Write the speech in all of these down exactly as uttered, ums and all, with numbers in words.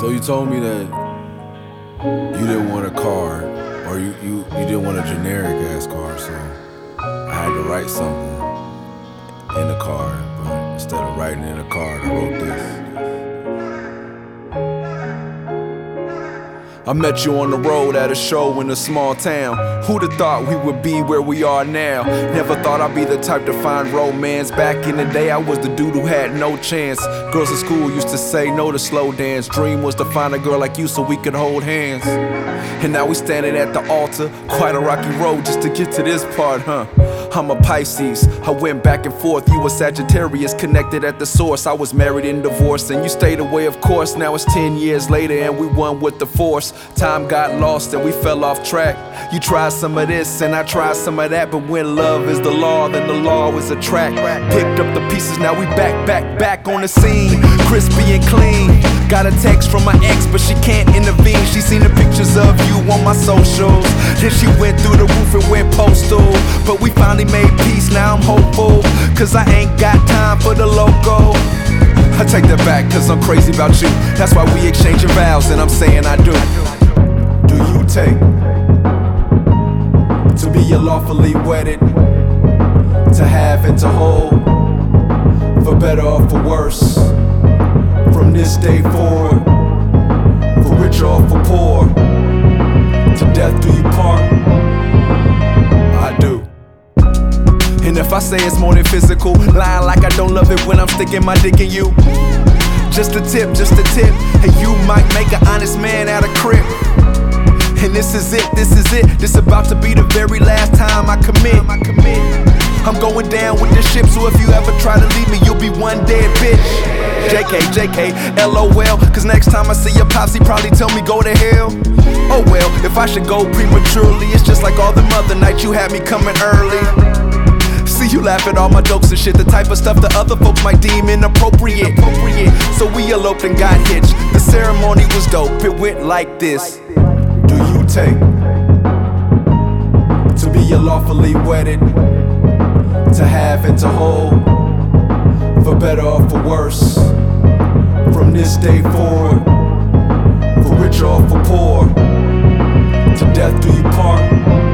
So you told me that you didn't want a card, or you, you, you didn't want a generic ass card, so I had to write something in the card, but instead of writing in the card, I wrote this. I met you on the road at a show in a small town. Who'd have thought we would be where we are now? Never thought I'd be the type to find romance. Back in the day, I was the dude who had no chance. Girls at school used to say no to slow dance. Dream was to find a girl like you so we could hold hands. And now we standing at the altar. Quite a rocky road just to get to this part, huh? I'm a Pisces, I went back and forth. You were Sagittarius, connected at the source. I was married and divorced, and you stayed away, of course. Now it's ten years later and we won with the force. Time got lost and we fell off track. You tried some of this and I tried some of that, but when love is the law, then the law is a track. Picked up the pieces, now we back, back, back on the scene. Crispy and clean. Got a text from my ex, but she can't intervene. She seen the pictures of you on my socials. Then she went through the roof and went postal. But we finally made peace, now I'm hopeful, cause I ain't got time for the loco. I take that back, cause I'm crazy about you. That's why we exchanging vows, and I'm saying I do. Do you take to be lawfully wedded, to have and to hold, for better or for worse, from this day forward, for richer or for poor, to death do you part? I do. And if I say it's more than physical, lying like I don't love it when I'm sticking my dick in you. Just a tip, just a tip, and you might make an honest man out of crip. And this is it, this is it, this about to be the very last time I commit. I'm going down with this ship, so if you ever try to leave me, you'll be one dead bitch. J K, J K, L O L, cause next time I see your pops, he probably tell me go to hell. Oh well, if I should go prematurely, it's just like all the other nights you had me coming early. See you laugh at all my jokes and shit, the type of stuff that other folks might deem inappropriate. So we eloped and got hitched. The ceremony was dope, it went like this. Do you take to be lawfully wedded, to have and to hold, for better or for worse, from this day forward, for richer or for poor, to death do you part?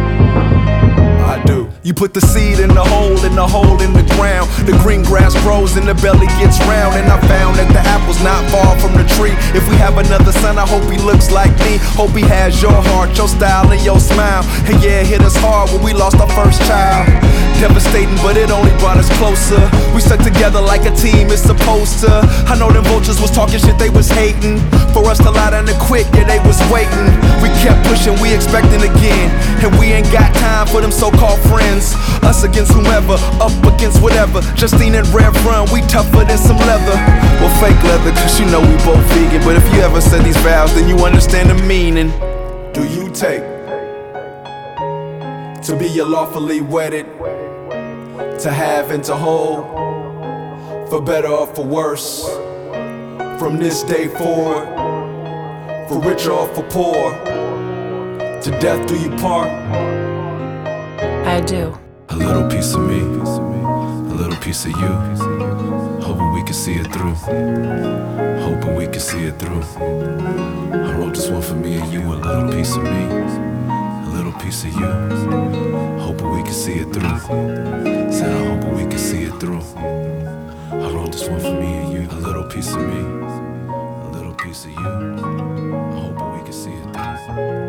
I do. You put the seed in the hole, in the hole in the ground. The green grass grows and the belly gets round. And I found that the apple's not far from the tree. If we have another son, I hope he looks like me. Hope he has your heart, your style, and your smile. And yeah, it hit us hard when we lost our first child. Devastating, but it only brought us closer. We stuck together like a team is supposed to. I know them vultures was talking shit, they was hating. For us to lie down and quit, yeah, they was waiting. We kept pushing, we expecting again. And we ain't got time for them so-called friends. Us against whomever, up against whatever. Justine and Rev Run, we tougher than some leather. Well, fake leather, cause you know we both vegan. But if you ever said these vows, then you understand the meaning. Do you take to be lawfully wedded, to have and to hold, for better or for worse, from this day forward, for richer or for poor, to death do you part? I do. A little piece of me, a little piece of you, hoping we can see it through, hoping we can see it through. I wrote this one for me and you, a little piece of me, a little piece of you, hoping we can see it through. Said I hope we can see it through. I wrote this one for me and you, a little piece of me, a little piece of you, I hope we can see it through.